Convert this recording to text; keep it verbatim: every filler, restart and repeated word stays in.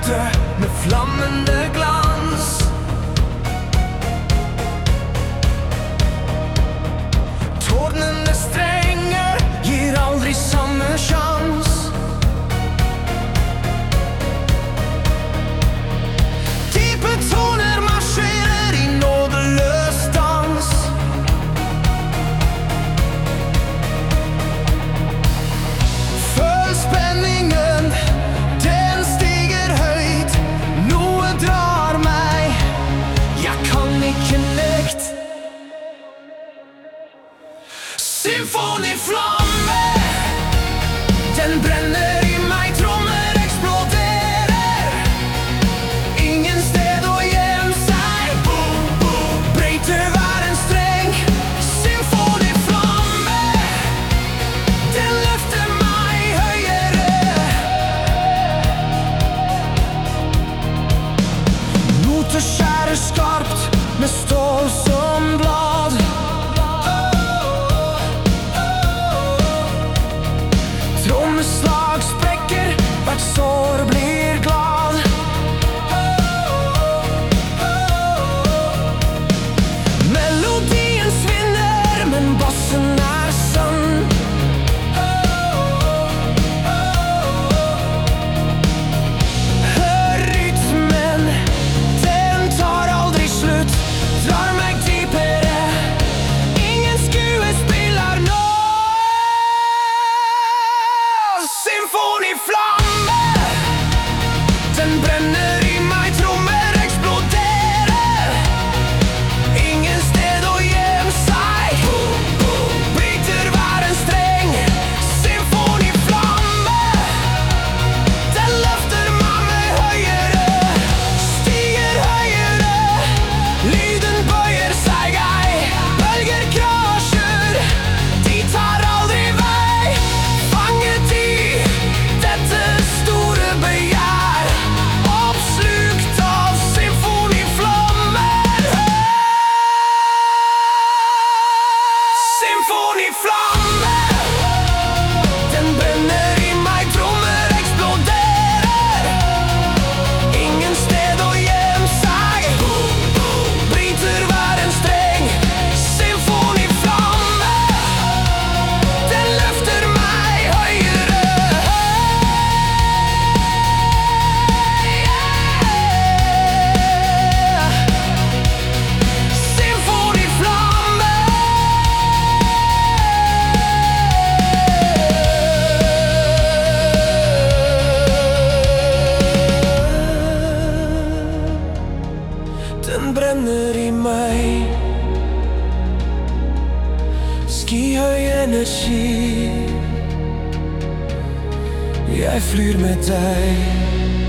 ute med flammende glans. Tordnende strenger gir aldri samme sjans. Dype toner marsjerer i nådeløs dans. Føl spenningen, den stiger høyt. Noe drar meg, jeg kan ikke nekt. Symfoniflamme, den brenner i meg, trommer eksploderer. Ingen sted å gjemme seg, boom, boom, bryter hver en streng. Symfoniflamme, den løfter meg høyere. Noter skjærer skarpt med stål som blad. Trommeslag sprekker, hvert sår blir glad. Melodien svinner, men bassen er sann. Hør rytmen, den tar aldri slutt. Drar meg dypere, ingen skuespiller nå. Symfoniflamme, den brenner i meg, trommer eksploderer. Ingen sted å gjemme seg, boom, boom, bryter hver en streng. Symfoniflamme, den løfter meg med høyere. Stiger høyere, lyden bøyer seg ei. Bølger krasjer, de tar aldri vei. Fanget i dette store begjær, oppslukt av symfoniflammer. Symfoniflamme, den brenner i meg, trommer eksploderer. Ingen sted å gjemme seg, boom, boom, bryter hver en streng. Symfoniflamme, den løfter meg høyere. Symfoniflamme. Den brenner i meg, skyhøy energi. Jeg flyr med deg.